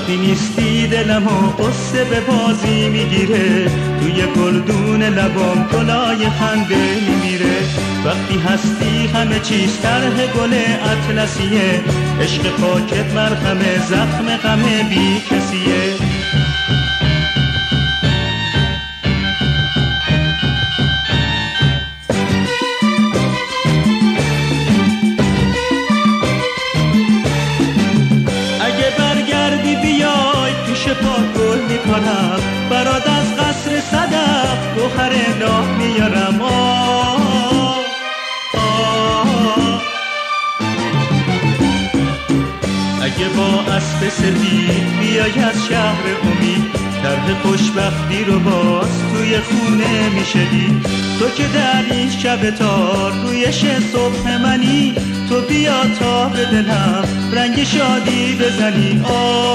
وقتی نیستی دلم و قصه به بازی میگیره، توی گلدون لبام گلای خنده میمیره. وقتی هستی همه چیز طرح گل اطلسیه، عشق پاکت مرهمه زخم غم بی کسیه. پاک گل میکنم برات از قصر صدف گوهر ناب میارم. اگه با اسب سفید بیای از شهر امید، طرح خوشبختی رو باز توی خونه میشدی. تو که در این شب تار رویش صبح منی، تو بیا تا به دلم رنگ شادی بزنی.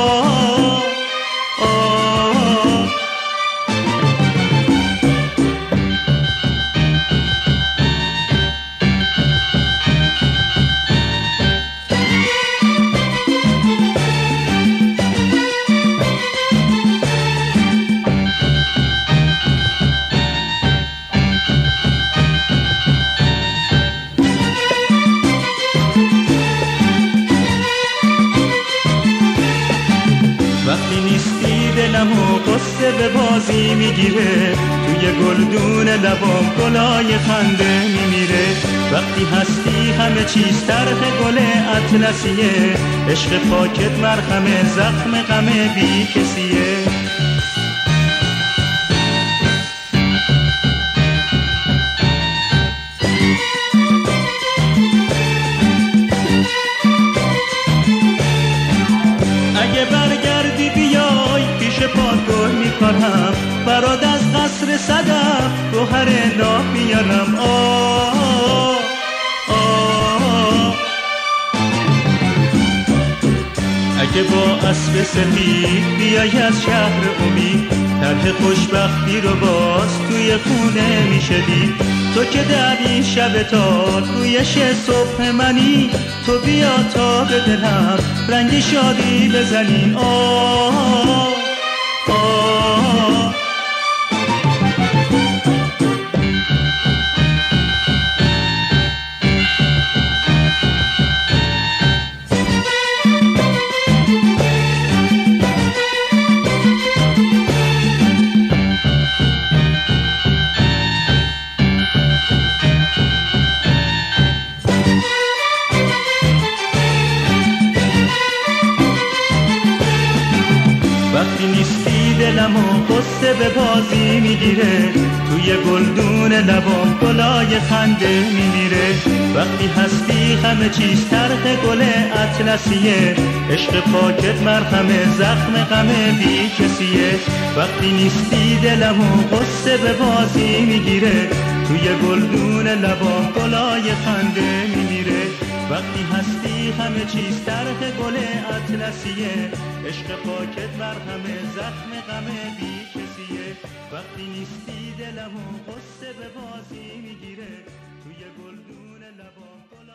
وقتی نیستی دلم و قصه به بازی میگیره، توی گلدون لبام گلای خنده میمیره. وقتی هستی همه چیز طرح گل اطلسیه، عشق پاکت مرهمه زخم غم بی کسیه. اگه برگردی بیای پیش پات گل میکنم برات از قصر صدف گوهر ناب میارم. اگه با اسب سفید بیای از شهر امید، طرح خوشبختی رو باز توی خونه میشدی. تو که در این شب تار رویش صبح منی، تو بیا تا به دلم رنگ شادی بزنی. وقتی نیستی دلم و قصه به بازی میگیره، توی گلدون لبام گلای خنده میمیره. وقتی هستی همه چیز طرح گل اطلسیه، عشق پاکت مرهمه زخم غم بی کسیه. وقتی نیستی دلم و قصه به بازی میگیره، توی گلدون لبام گلای خنده میمیره. وقتی هستی همه چیز طرح گل اطلسیه، عشق پاکت مرهمه زخم غم بی کسیه. وقتی نیستی دلم و قصه به بازی میگیره، توی گلدون لبام